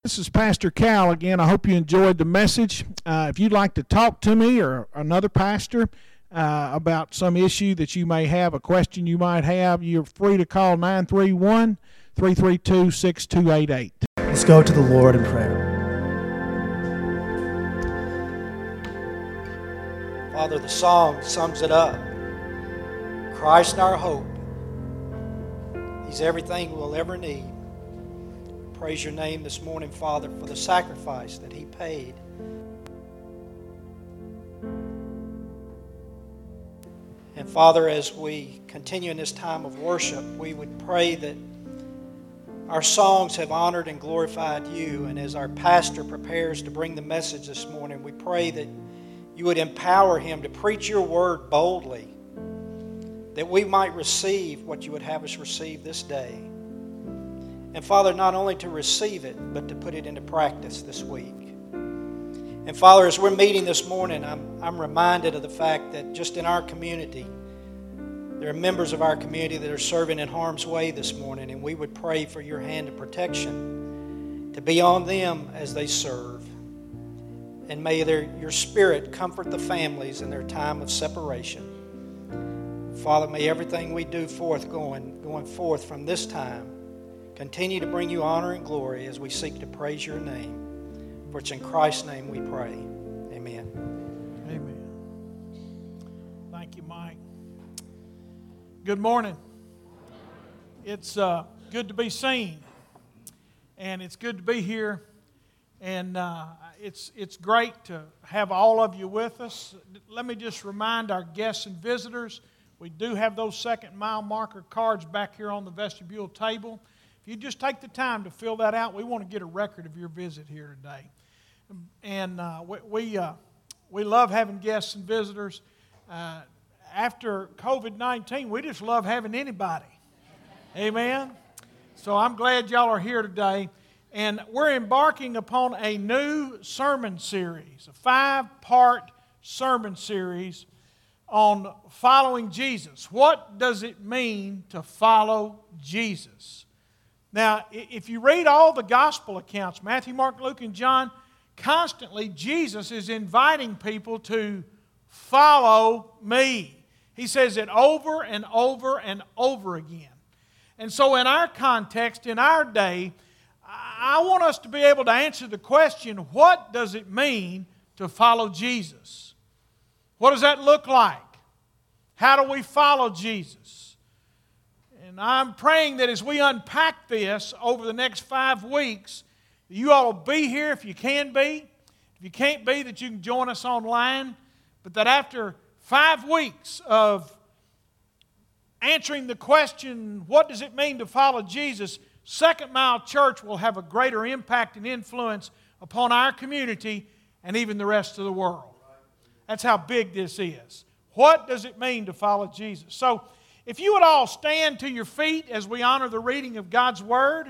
This is Pastor Cal again. I hope you enjoyed the message. If you'd like to talk to me or another pastor about some issue that you may have, a question you might have, you're free to call 931-332-6288. Let's go to the Lord in prayer. Father, the song sums it up. Christ our hope. He's everything we'll ever need. Praise your name this morning, Father, for the sacrifice that He paid. And Father, as we continue in this time of worship, we would pray that our songs have honored and glorified You. And as our pastor prepares to bring the message this morning, we pray that You would empower him to preach Your word boldly, that we might receive what You would have us receive this day. And Father, not only to receive it, but to put it into practice this week. And Father, as we're meeting this morning, I'm reminded of the fact that just in our community, there are members of our community that are serving in harm's way this morning, and we would pray for Your hand of protection to be on them as they serve. And may Your Spirit comfort the families in their time of separation. Father, may everything we do going forth from this time continue to bring You honor and glory as we seek to praise Your name. For it's in Christ's name we pray. Amen. Amen. Thank you, Mike. Good morning. It's good to be seen. And it's good to be here. And it's great to have all of you with us. Let me just remind our guests and visitors, we do have those second mile marker cards back here on the vestibule table. If you just take the time to fill that out, we want to get a record of your visit here today. And we love having guests and visitors. After COVID-19, we just love having anybody. Amen? So I'm glad y'all are here today. And we're embarking upon a new sermon series, a 5-part sermon series on following Jesus. What does it mean to follow Jesus? Now, if you read all the gospel accounts, Matthew, Mark, Luke, and John, constantly Jesus is inviting people to follow me. He says it over and over and over again. And so in our context, in our day, I want us to be able to answer the question, what does it mean to follow Jesus? What does that look like? How do we follow Jesus? And I'm praying that as we unpack this over the next 5 weeks, you all will be here if you can be. If you can't be, that you can join us online. But that after 5 weeks of answering the question, what does it mean to follow Jesus, Second Mile Church will have a greater impact and influence upon our community and even the rest of the world. That's how big this is. What does it mean to follow Jesus? So, if you would all stand to your feet as we honor the reading of God's Word.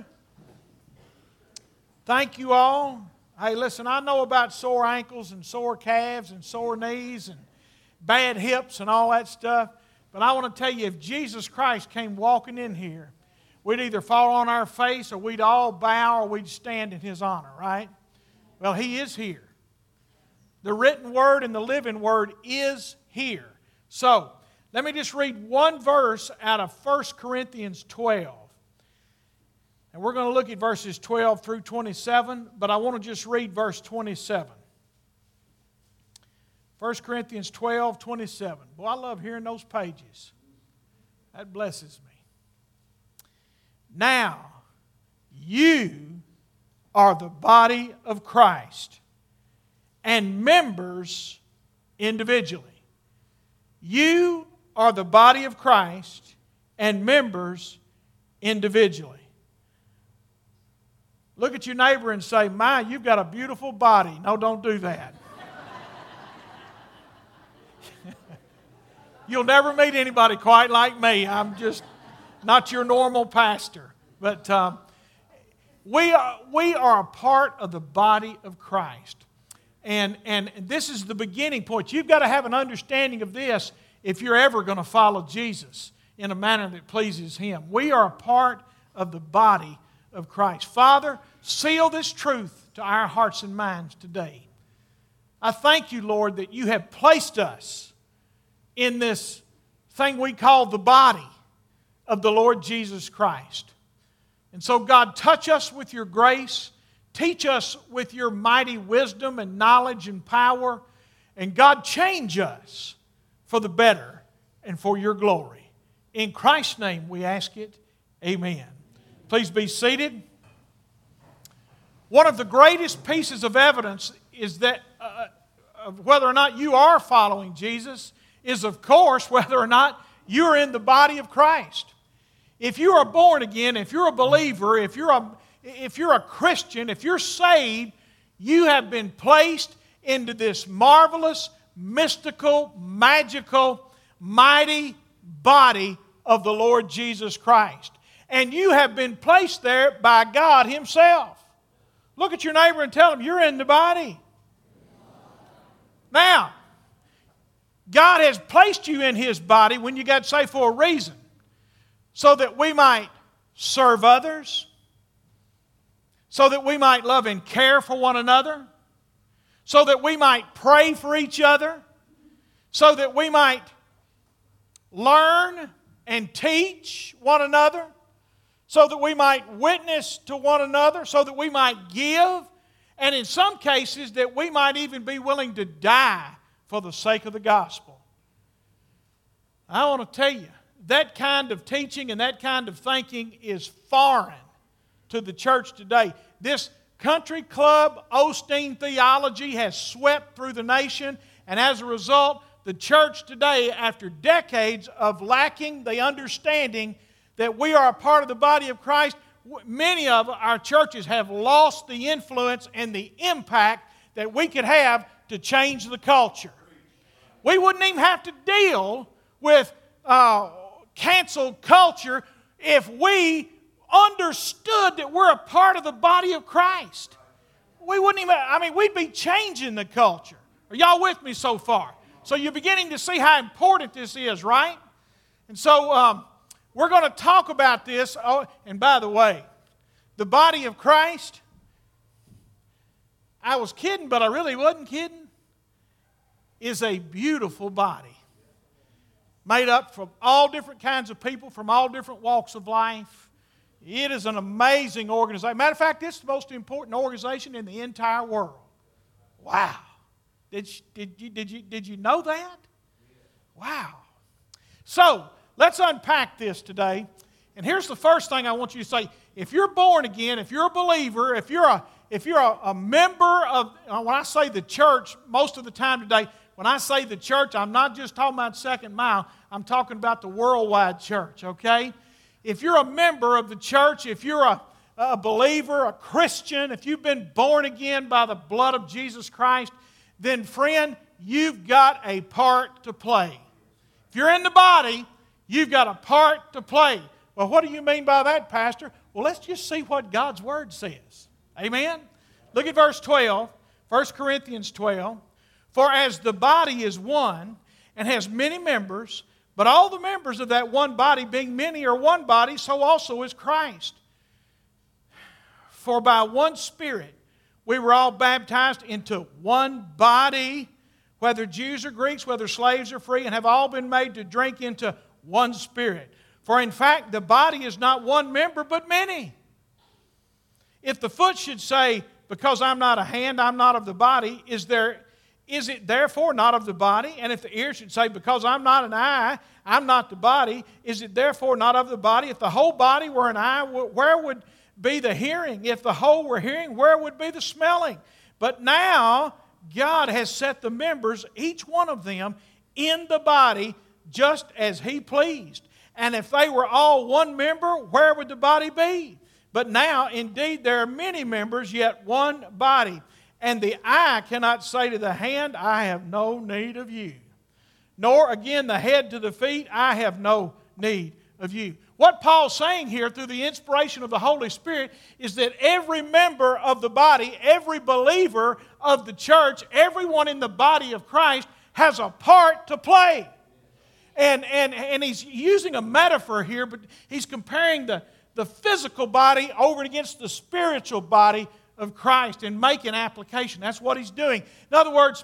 Thank you all. Hey, listen, I know about sore ankles and sore calves and sore knees and bad hips and all that stuff. But I want to tell you, if Jesus Christ came walking in here, we'd either fall on our face or we'd all bow or we'd stand in His honor, right? Well, He is here. The written Word and the living Word is here. So, let me just read one verse out of 1 Corinthians 12. And we're going to look at verses 12 through 27, but I want to just read verse 27. 1 Corinthians 12, 27. Boy, I love hearing those pages. That blesses me. Now, you are the body of Christ and members individually. You are the body of Christ and members individually. Look at your neighbor and say, "My, you've got a beautiful body." No, don't do that. You'll never meet anybody quite like me. I'm just not your normal pastor. But we are a part of the body of Christ. And this is the beginning point. You've got to have an understanding of this if you're ever going to follow Jesus in a manner that pleases Him. We are a part of the body of Christ. Father, seal this truth to our hearts and minds today. I thank you, Lord, that you have placed us in this thing we call the body of the Lord Jesus Christ. And so, God, touch us with your grace. Teach us with your mighty wisdom and knowledge and power. And God, change us for the better and for your glory. In Christ's name we ask it. Amen. Please be seated. One of the greatest pieces of evidence is that of whether or not you are following Jesus is, of course, whether or not you're in the body of Christ. If you are born again, if you're a believer, if you're a Christian, if you're saved, you have been placed into this marvelous, mystical, magical, mighty body of the Lord Jesus Christ. And you have been placed there by God Himself. Look at your neighbor and tell him, you're in the body. Now, God has placed you in His body when you got saved for a reason. So that we might serve others. So that we might love and care for one another. So that we might pray for each other. So that we might learn and teach one another. So that we might witness to one another. So that we might give. And in some cases that we might even be willing to die for the sake of the gospel. I want to tell you, that kind of teaching and that kind of thinking is foreign to the church today. This country club Osteen theology has swept through the nation, and as a result, the church today, after decades of lacking the understanding that we are a part of the body of Christ, many of our churches have lost the influence and the impact that we could have to change the culture. We wouldn't even have to deal with cancel culture if we understood that we're a part of the body of Christ. We wouldn't even, we'd be changing the culture. Are y'all with me so far? So you're beginning to see how important this is, right? And so we're going to talk about this. Oh, and by the way, the body of Christ, I was kidding, but I really wasn't kidding, is a beautiful body. Made up from all different kinds of people from all different walks of life. It is an amazing organization. Matter of fact, it's the most important organization in the entire world. Wow. Did you know that? Wow. So, let's unpack this today. And here's the first thing I want you to say. If you're born again, if you're a believer, if you're a member of, when I say the church, most of the time today, when I say the church, I'm not just talking about Second Mile. I'm talking about the worldwide church, okay? If you're a member of the church, if you're a believer, a Christian, if you've been born again by the blood of Jesus Christ, then friend, you've got a part to play. If you're in the body, you've got a part to play. Well, what do you mean by that, Pastor? Well, let's just see what God's Word says. Amen? Look at verse 12, 1 Corinthians 12. For as the body is one and has many members, but all the members of that one body, being many, are one body, so also is Christ. For by one Spirit we were all baptized into one body, whether Jews or Greeks, whether slaves or free, and have all been made to drink into one Spirit. For in fact, the body is not one member, but many. If the foot should say, because I'm not a hand, I'm not of the body, is it therefore not of the body? And if the ear should say, because I'm not an eye, I'm not the body, is it therefore not of the body? If the whole body were an eye, where would be the hearing? If the whole were hearing, where would be the smelling? But now God has set the members, each one of them, in the body just as He pleased. And if they were all one member, where would the body be? But now, indeed, there are many members, yet one body. And the eye cannot say to the hand, I have no need of you. Nor again the head to the feet, I have no need of you. What Paul's saying here through the inspiration of the Holy Spirit is that every member of the body, every believer of the church, everyone in the body of Christ has a part to play. And he's using a metaphor here, but he's comparing the the physical body over against the spiritual body of Christ and make an application. That's what he's doing. In other words,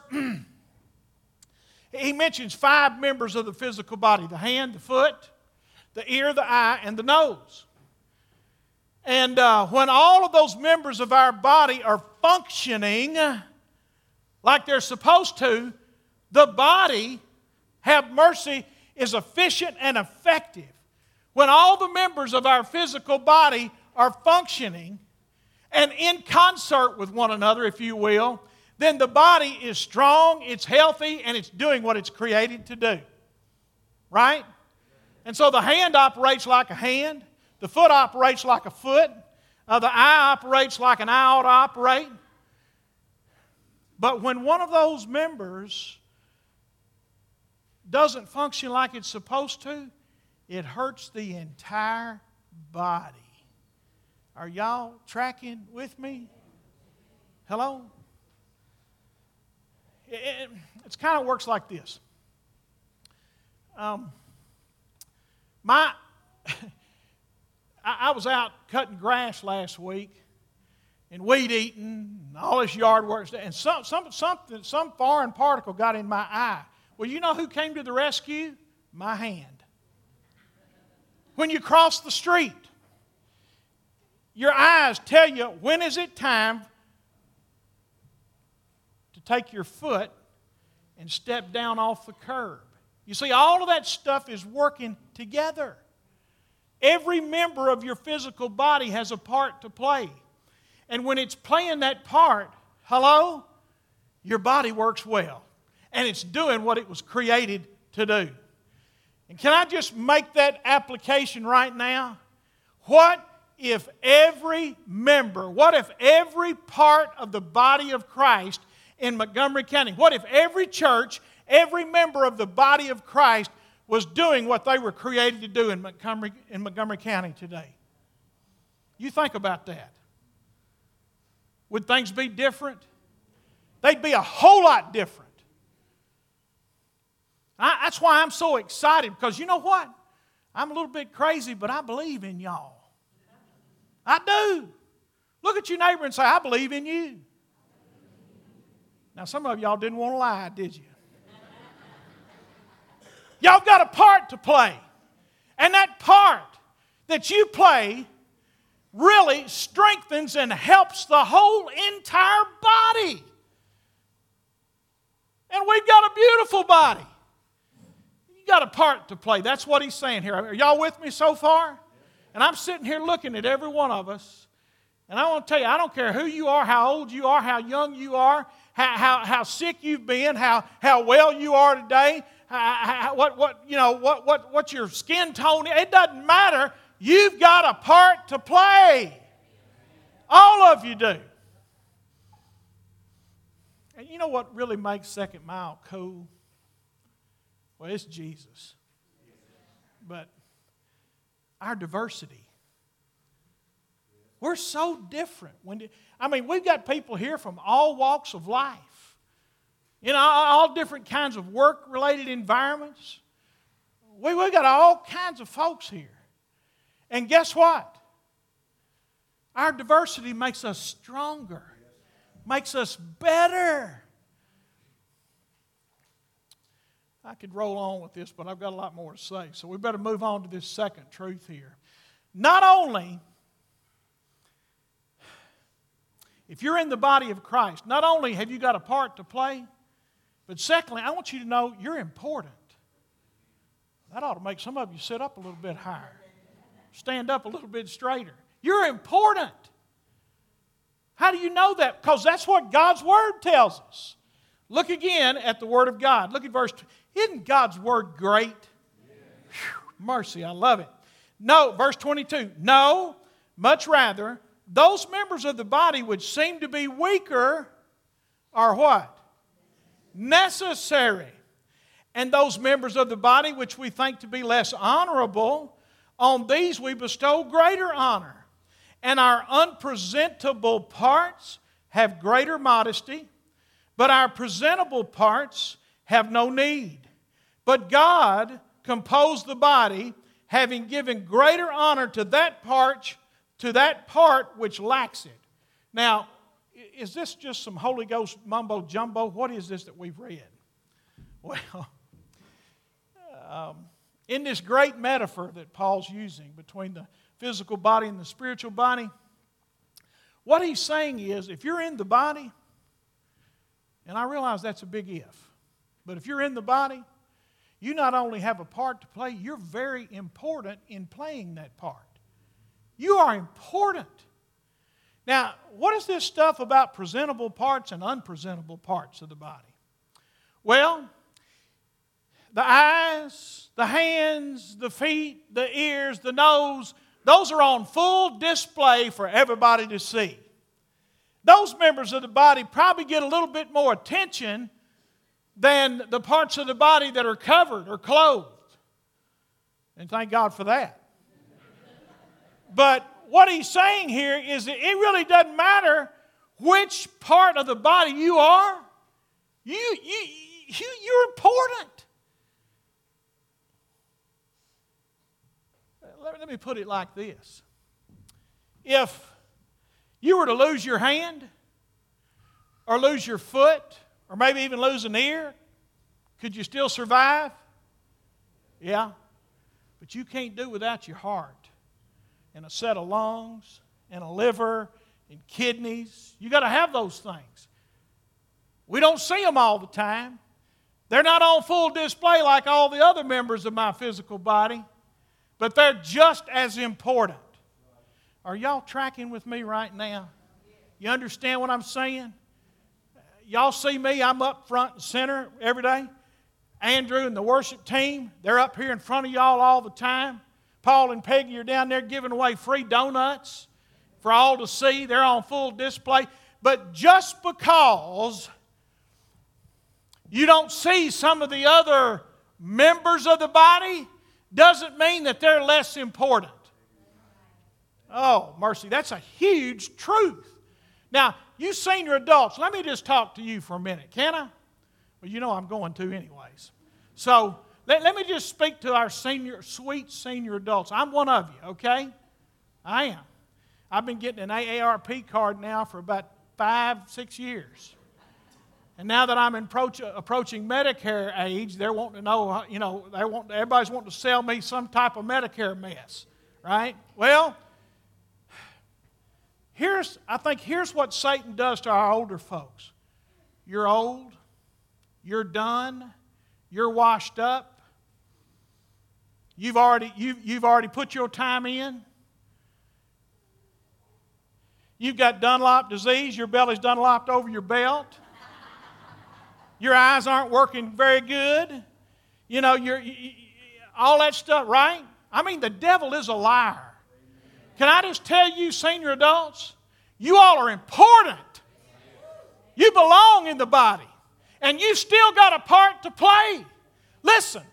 he mentions 5 members of the physical body: the hand, the foot, the ear, the eye, and the nose. And when all of those members of our body are functioning like they're supposed to, the body, have mercy, is efficient and effective. When all the members of our physical body are functioning and in concert with one another, if you will, then the body is strong, it's healthy, and it's doing what it's created to do. Right? And so the hand operates like a hand, the foot operates like a foot, the eye operates like an eye ought to operate. But when one of those members doesn't function like it's supposed to, it hurts the entire body. Are y'all tracking with me? Hello? It kind of works like this. I was out cutting grass last week and weed eating and all this yard work, and some foreign particle got in my eye. Well, you know who came to the rescue? My hand. When you cross the street, your eyes tell you when is it time to take your foot and step down off the curb. You see, all of that stuff is working together. Every member of your physical body has a part to play. And when it's playing that part, hello, your body works well. And it's doing what it was created to do. And can I just make that application right now? What if every member, what if every part of the body of Christ in Montgomery County, what if every church, every member of the body of Christ was doing what they were created to do in Montgomery County today? You think about that. Would things be different? They'd be a whole lot different. That's why I'm so excited, because you know what? I'm a little bit crazy, but I believe in y'all. I do. Look at your neighbor and say, I believe in you. Now, some of y'all didn't want to lie, did you? Y'all got a part to play. And that part that you play really strengthens and helps the whole entire body. And we've got a beautiful body. You got a part to play. That's what he's saying here. Are y'all with me so far? And I'm sitting here looking at every one of us. And I want to tell you, I don't care who you are, how old you are, how young you are, how sick you've been, how well you are today, what your skin tone is. It doesn't matter. You've got a part to play. All of you do. And you know what really makes Second Mile cool? Well, it's Jesus. But our diversity. We're so different. We've got people here from all walks of life. You know, all different kinds of work-related environments. We've got all kinds of folks here. And guess what? Our diversity makes us stronger, makes us better. I could roll on with this, but I've got a lot more to say. So we better move on to this second truth here. Not only, if you're in the body of Christ, not only have you got a part to play, but secondly, I want you to know you're important. That ought to make some of you sit up a little bit higher, stand up a little bit straighter. You're important. How do you know that? Because that's what God's Word tells us. Look again at the Word of God. Look at verse 2. Isn't God's Word great? Whew, mercy, I love it. No, verse 22. No, much rather, those members of the body which seem to be weaker are what? Necessary. And those members of the body which we think to be less honorable, on these we bestow greater honor. And our unpresentable parts have greater modesty, but our presentable parts have no need. But God composed the body, having given greater honor to that part which lacks it. Now, is this just some Holy Ghost mumbo jumbo? What is this that we've read? Well, in this great metaphor that Paul's using between the physical body and the spiritual body, what he's saying is, if you're in the body, and I realize that's a big if, but if you're in the body, you not only have a part to play, you're very important in playing that part. You are important. Now, what is this stuff about presentable parts and unpresentable parts of the body? Well, the eyes, the hands, the feet, the ears, the nose, those are on full display for everybody to see. Those members of the body probably get a little bit more attention than the parts of the body that are covered or clothed. And thank God for that. But what he's saying here is that it really doesn't matter which part of the body you are. You're important. Let me put it like this. If you were to lose your hand, or lose your foot, or maybe even lose an ear, could you still survive? Yeah. But you can't do without your heart, and a set of lungs, and a liver, and kidneys. You got to have those things. We don't see them all the time. They're not on full display like all the other members of my physical body, but they're just as important. Are y'all tracking with me right now? You understand what I'm saying? Y'all see me, I'm up front and center every day. Andrew and the worship team, they're up here in front of y'all all the time. Paul and Peggy are down there giving away free donuts for all to see. They're on full display. But just because you don't see some of the other members of the body doesn't mean that they're less important. Oh, mercy, that's a huge truth. Now, you senior adults, let me just talk to you for a minute, can I? Well, you know I'm going to anyways. So, let me just speak to our sweet senior adults. I'm one of you, okay? I am. I've been getting an AARP card now for about 5-6 years. And now that I'm approaching Medicare age, they're wanting to know, everybody's wanting to sell me some type of Medicare mess, right? Well, I think here's what Satan does to our older folks. You're old, you're done, you're washed up, you've already put your time in. You've got Dunlop disease, your belly's Dunlopped over your belt. Your eyes aren't working very good. All that stuff, right? I mean, the devil is a liar. Can I just tell you, senior adults, you all are important. You belong in the body. And you've still got a part to play. Listen.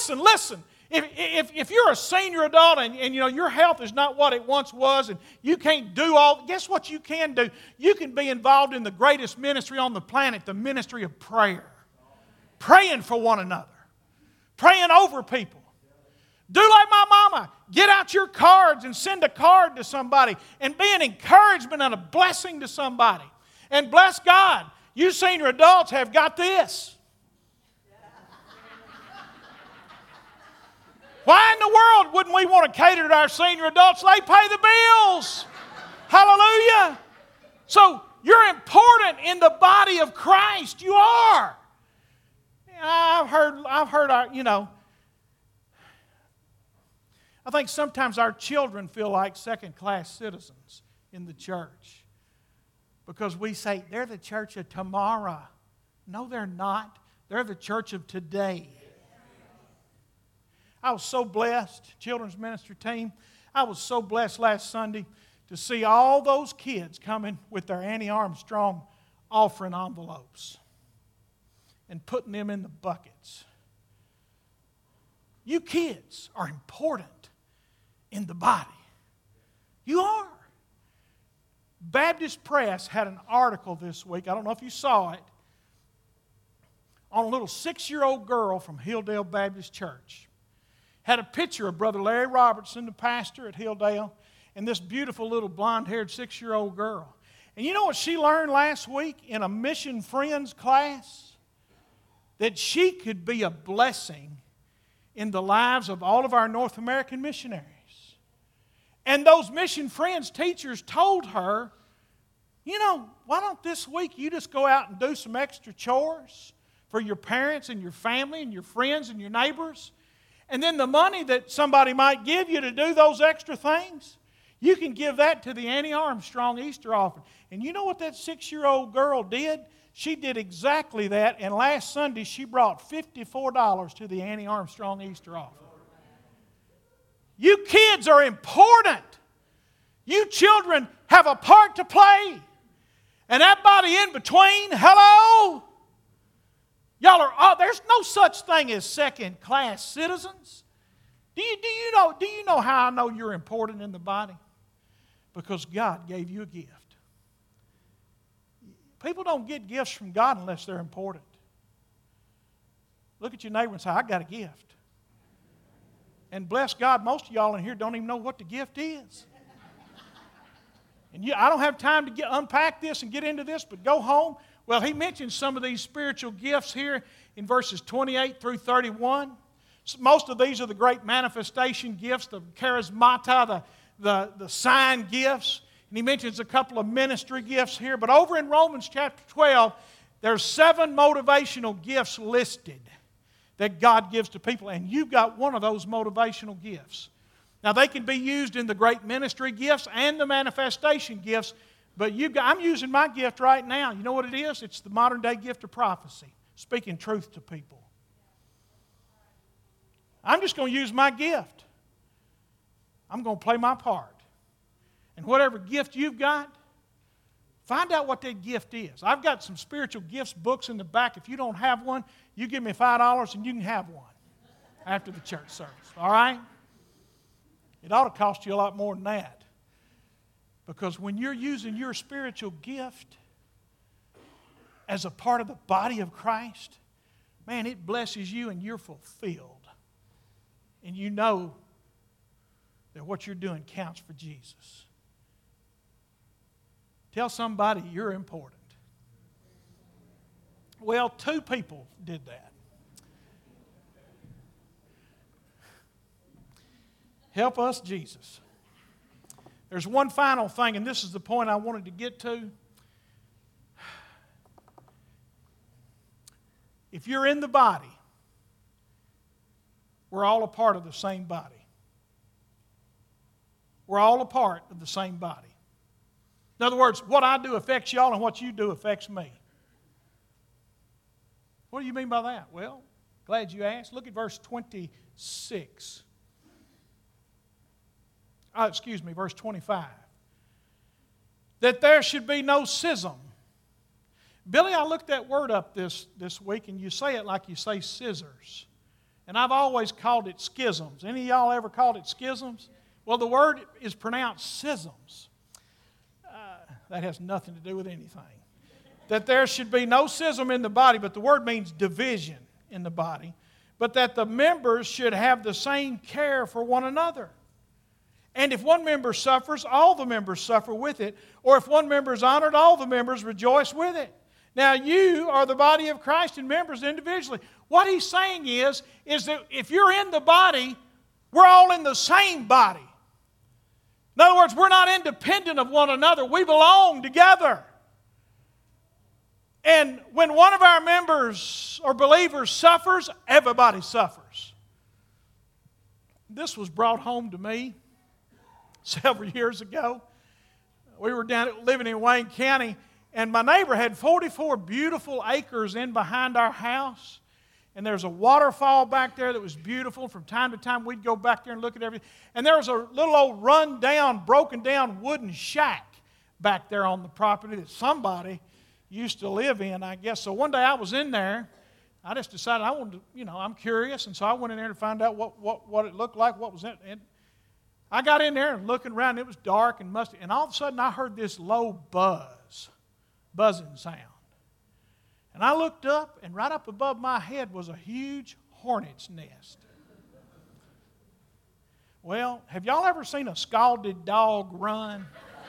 If you're a senior adult and your health is not what it once was and you can't do all, guess what you can do? You can be involved in the greatest ministry on the planet, the ministry of prayer. Praying for one another. Praying over people. Do like my mama. Get out your cards and send a card to somebody and be an encouragement and a blessing to somebody. And bless God, you senior adults have got this. Why in the world wouldn't we want to cater to our senior adults? They pay the bills. Hallelujah. So you're important in the body of Christ. You are. I've heard, I think sometimes our children feel like second-class citizens in the church because we say, they're the church of tomorrow. No, they're not. They're the church of today. I was so blessed, children's ministry team, I was so blessed last Sunday to see all those kids coming with their Annie Armstrong offering envelopes and putting them in the buckets. You kids are important in the body. You are. Baptist Press had an article this week, I don't know if you saw it, on a little 6-year-old girl from Hilldale Baptist Church. had a picture of Brother Larry Robertson, the pastor at Hilldale, and this beautiful little blonde-haired 6-year-old girl. And you know what she learned last week in a Mission Friends class? That she could be a blessing in the lives of all of our North American missionaries. And those Mission Friends teachers told her, you know, why don't this week you just go out and do some extra chores for your parents and your family and your friends and your neighbors? And then the money that somebody might give you to do those extra things, you can give that to the Annie Armstrong Easter offering. And you know what that 6-year-old girl did? She did exactly that, and last Sunday she brought $54 to the Annie Armstrong Easter offering. You kids are important. You children have a part to play. And everybody in between, hello? Y'all are, there's no such thing as second-class citizens. Do you know how I know you're important in the body? Because God gave you a gift. People don't get gifts from God unless they're important. Look at your neighbor and say, I got a gift. And bless God, most of y'all in here don't even know what the gift is. And I don't have time to unpack this and get into this, but go home. Well, he mentions some of these spiritual gifts here in verses 28 through 31. Most of these are the great manifestation gifts, the charismata, the sign gifts. And he mentions a couple of ministry gifts here. But over in Romans chapter 12, there's 7 motivational gifts listed that God gives to people. And you've got one of those motivational gifts. Now, they can be used in the great ministry gifts and the manifestation gifts. But I'm using my gift right now. You know what it is? It's the modern day gift of prophecy, speaking truth to people. I'm just going to use my gift. I'm going to play my part. And whatever gift you've got, find out what that gift is. I've got some spiritual gifts books in the back. If you don't have one, you give me $5 and you can have one after the church service. All right? It ought to cost you a lot more than that. Because when you're using your spiritual gift as a part of the body of Christ, man, it blesses you and you're fulfilled. And you know that what you're doing counts for Jesus. Tell somebody you're important. Well, 2 people did that. Help us, Jesus. There's one final thing, and this is the point I wanted to get to. If you're in the body, we're all a part of the same body. We're all a part of the same body. In other words, what I do affects y'all and what you do affects me. What do you mean by that? Well, glad you asked. Look at verse 26. Verse 25. That there should be no schism. Billy, I looked that word up this week, and you say it like you say scissors. And I've always called it schisms. Any of y'all ever called it schisms? Well, the word is pronounced schisms. That has nothing to do with anything. That there should be no schism in the body, but the word means division in the body. But that the members should have the same care for one another. And if one member suffers, all the members suffer with it. Or if one member is honored, all the members rejoice with it. Now you are the body of Christ and members individually. What he's saying is that if you're in the body, we're all in the same body. In other words, we're not independent of one another. We belong together. And when one of our members or believers suffers, everybody suffers. This was brought home to me several years ago. We were living in Wayne County, and my neighbor had 44 beautiful acres in behind our house. And there's a waterfall back there that was beautiful. From time to time, we'd go back there and look at everything. And there was a little old run-down, broken-down wooden shack back there on the property that somebody used to live in, I guess. So one day I was in there. I just decided I wanted to, I'm curious. And so I went in there to find out what it looked like, what was in it. And I got in there and looking around. It was dark and musty. And all of a sudden, I heard this low buzzing sound. And I looked up, and right up above my head was a huge hornet's nest. Well, have y'all ever seen a scalded dog run?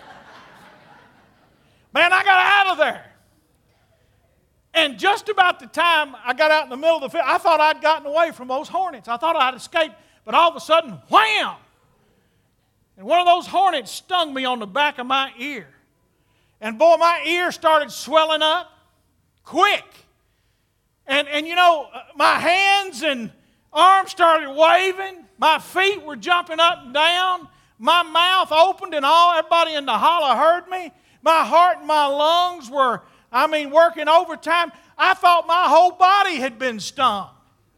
Man, I got out of there. And just about the time I got out in the middle of the field, I thought I'd gotten away from those hornets. I thought I'd escaped, but all of a sudden, wham! And one of those hornets stung me on the back of my ear. And boy, my ear started swelling up quick. And you know, my hands and arms started waving. My feet were jumping up and down. My mouth opened and everybody in the holler heard me. My heart and my lungs were, working overtime. I thought my whole body had been stung.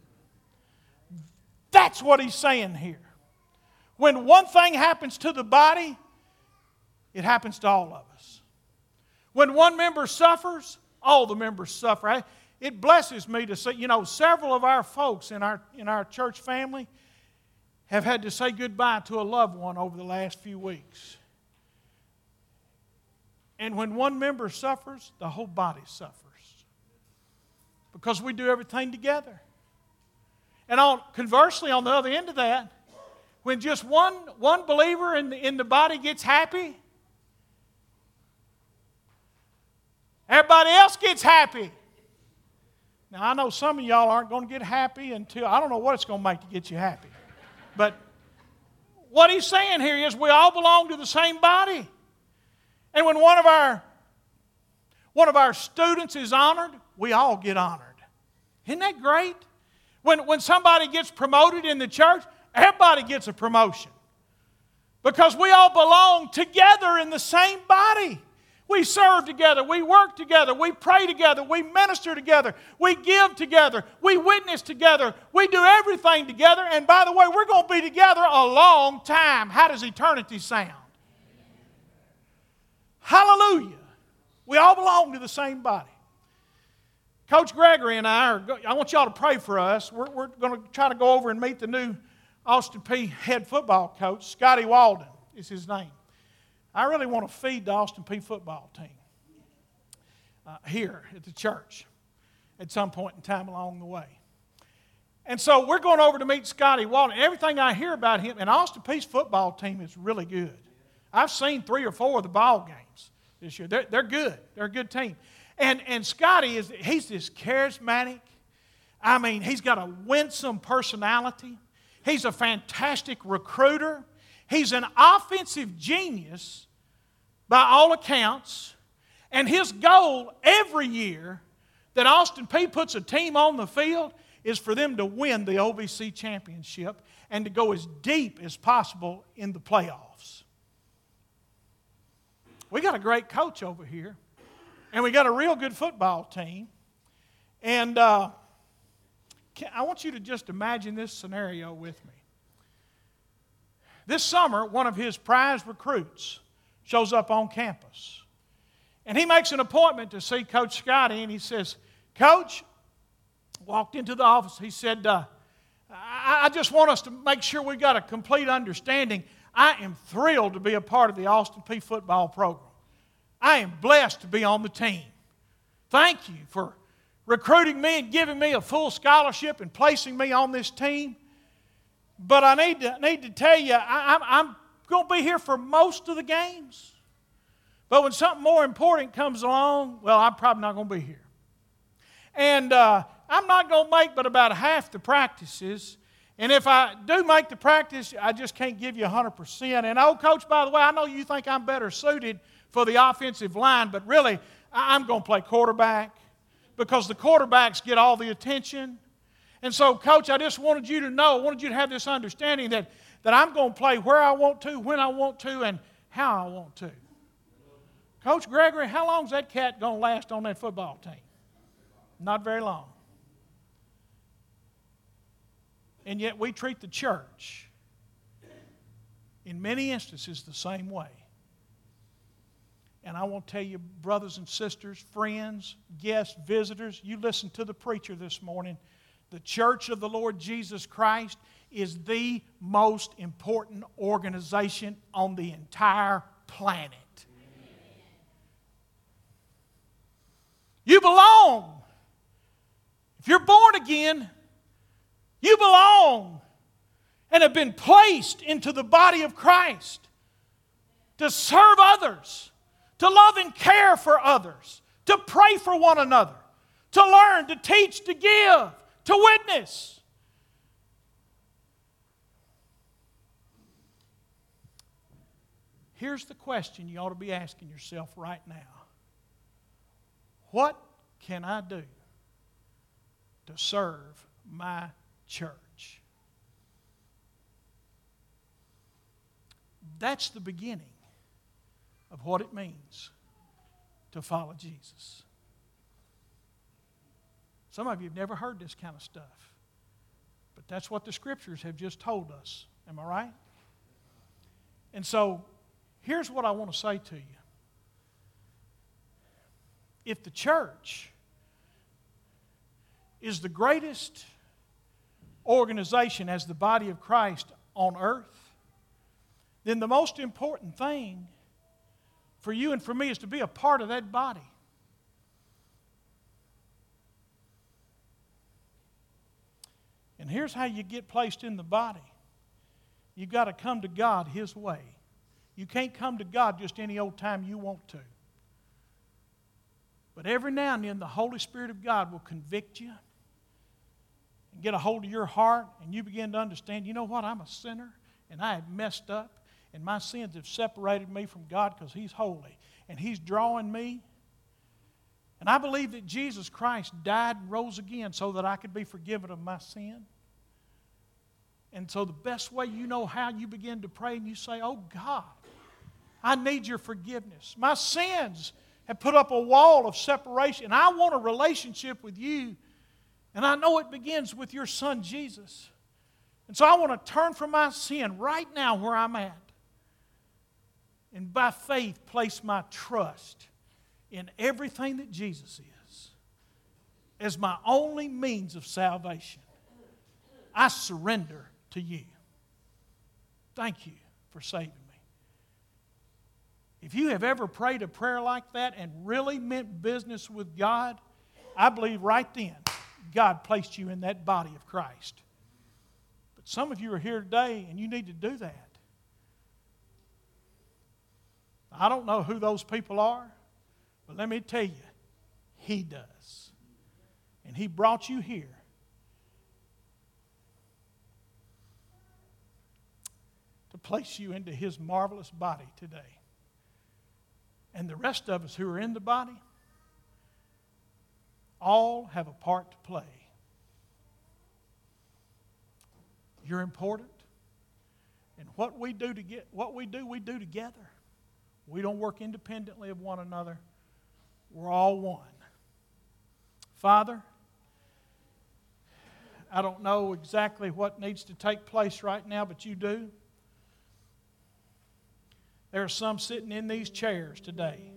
That's what he's saying here. When one thing happens to the body, it happens to all of us. When one member suffers, all the members suffer. It blesses me to see, several of our folks in our church family have had to say goodbye to a loved one over the last few weeks. And when one member suffers, the whole body suffers. Because we do everything together. And conversely, on the other end of that, when just one believer in the body gets happy, everybody else gets happy. Now, I know some of y'all aren't going to get happy until, I don't know what it's going to make to get you happy. But what he's saying here is we all belong to the same body. And when one of our students is honored, we all get honored. Isn't that great? When somebody gets promoted in the church, everybody gets a promotion. Because we all belong together in the same body. We serve together, we work together, we pray together, we minister together, we give together, we witness together, we do everything together. And by the way, we're going to be together a long time. How does eternity sound? Hallelujah. We all belong to the same body. Coach Gregory and I want y'all to pray for us. We're going to try to go over and meet the new Austin Peay head football coach. Scotty Walden is his name. I really want to feed the Austin Peay football team here at the church at some point in time along the way. And so we're going over to meet Scotty Walden. Everything I hear about him, and Austin Peay's football team is really good. I've seen 3 or 4 of the ball games this year. They're good. They're a good team. And Scotty, he's this charismatic. He's got a winsome personality. He's a fantastic recruiter. He's an offensive genius by all accounts. And his goal every year that Austin Peay puts a team on the field is for them to win the OVC championship and to go as deep as possible in the playoffs. We got a great coach over here. And we got a real good football team. And I want you to just imagine this scenario with me. This summer, one of his prize recruits shows up on campus. And he makes an appointment to see Coach Scotty, and he says, Coach, walked into the office, he said, I just want us to make sure we've got a complete understanding. I am thrilled to be a part of the Austin Peay football program. I am blessed to be on the team. Thank you for recruiting me and giving me a full scholarship and placing me on this team. But I need to tell you, I'm going to be here for most of the games. But when something more important comes along, well, I'm probably not going to be here. And I'm not going to make but about half the practices. And if I do make the practice, I just can't give you 100%. And Coach, by the way, I know you think I'm better suited for the offensive line, but really, I'm going to play quarterback because the quarterbacks get all the attention. And so, Coach, I just wanted you to know, I wanted you to have this understanding that I'm going to play where I want to, when I want to, and how I want to. Coach Gregory, how long is that cat going to last on that football team? Not very long. And yet we treat the church in many instances the same way. And I want to tell you, brothers and sisters, friends, guests, visitors, you listen to the preacher this morning. The Church of the Lord Jesus Christ is the most important organization on the entire planet. You belong. If you're born again, you belong. and have been placed into the body of Christ to serve others, to love and care for others, to pray for one another, to learn, to teach, to give, to witness. Here's the question you ought to be asking yourself right now. What can I do to serve my church? That's the beginning of what it means to follow Jesus. Some of you have never heard this kind of stuff, but that's what the Scriptures have just told us. Am I right? And so, here's what I want to say to you. If the church is the greatest organization as the body of Christ on earth, then the most important thing for you and for me is to be a part of that body. And here's how you get placed in the body. You've got to come to God His way. You can't come to God just any old time you want to. But every now and then the Holy Spirit of God will convict you and get a hold of your heart, and you begin to understand, you know what, I'm a sinner and I have messed up, and my sins have separated me from God because He's holy and He's drawing me. And I believe that Jesus Christ died and rose again so that I could be forgiven of my sin. And so the best way you know how, you begin to pray and you say, oh God, I need your forgiveness. My sins have put up a wall of separation. I want a relationship with you. And I know it begins with your Son Jesus. And so I want to turn from my sin right now where I'm at. And by faith place my trust in everything that Jesus is as my only means of salvation. I surrender to you. Thank you for saving me. If you have ever prayed a prayer like that and really meant business with God, I believe right then God placed you in that body of Christ. But some of you are here today and you need to do that. I don't know who those people are, but let me tell you, He does. And He brought you here to place you into His marvelous body today. And the rest of us who are in the body all have a part to play. You're important. And what we do we do together. We don't work independently of one another. We're all one. Father, I don't know exactly what needs to take place right now, but you do. There are some sitting in these chairs today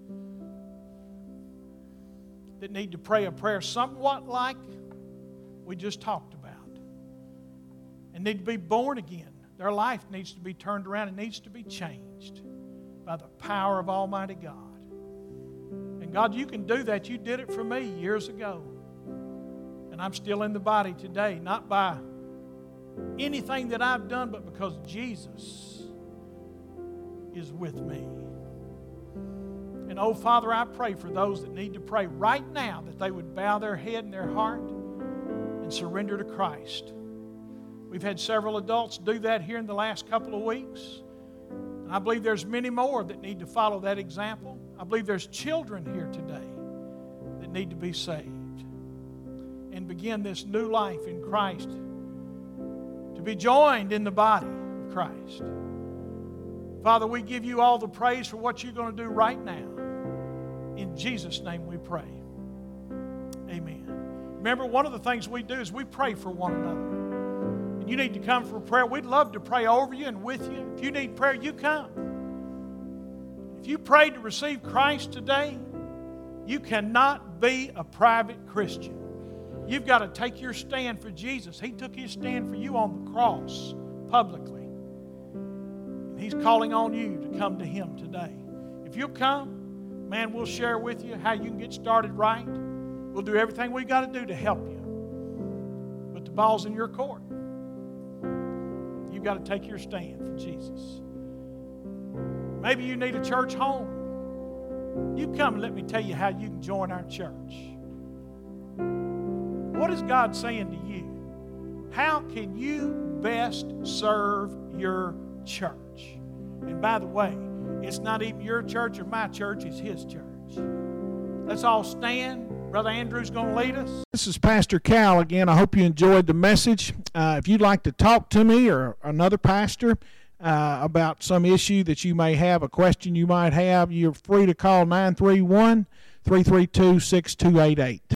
that need to pray a prayer somewhat like we just talked about and need to be born again. Their life needs to be turned around and needs to be changed by the power of Almighty God. And God, you can do that. You did it for me years ago. And I'm still in the body today, not by anything that I've done, but because Jesus is with me. And oh, Father, I pray for those that need to pray right now that they would bow their head and their heart and surrender to Christ. We've had several adults do that here in the last couple of weeks. And I believe there's many more that need to follow that example. I believe there's children here today that need to be saved and begin this new life in Christ, to be joined in the body of Christ. Father, we give you all the praise for what you're going to do right now. In Jesus' name we pray. Amen. Remember, one of the things we do is we pray for one another. And you need to come for prayer. We'd love to pray over you and with you. If you need prayer, you come. If you prayed to receive Christ today, you cannot be a private Christian. You've got to take your stand for Jesus. He took His stand for you on the cross publicly. He's calling on you to come to Him today. If you'll come, man, we'll share with you how you can get started right. We'll do everything we've got to do to help you. But the ball's in your court. you've got to take your stand for Jesus. Maybe you need a church home. You come and let me tell you how you can join our church. What is God saying to you? How can you best serve your church? And by the way, it's not even your church or my church, it's His church. Let's all stand. Brother Andrew's going to lead us. This is Pastor Cal again. I hope you enjoyed the message. If you'd like to talk to me or another pastor about some issue that you may have, a question you might have, you're free to call 931-332-6288.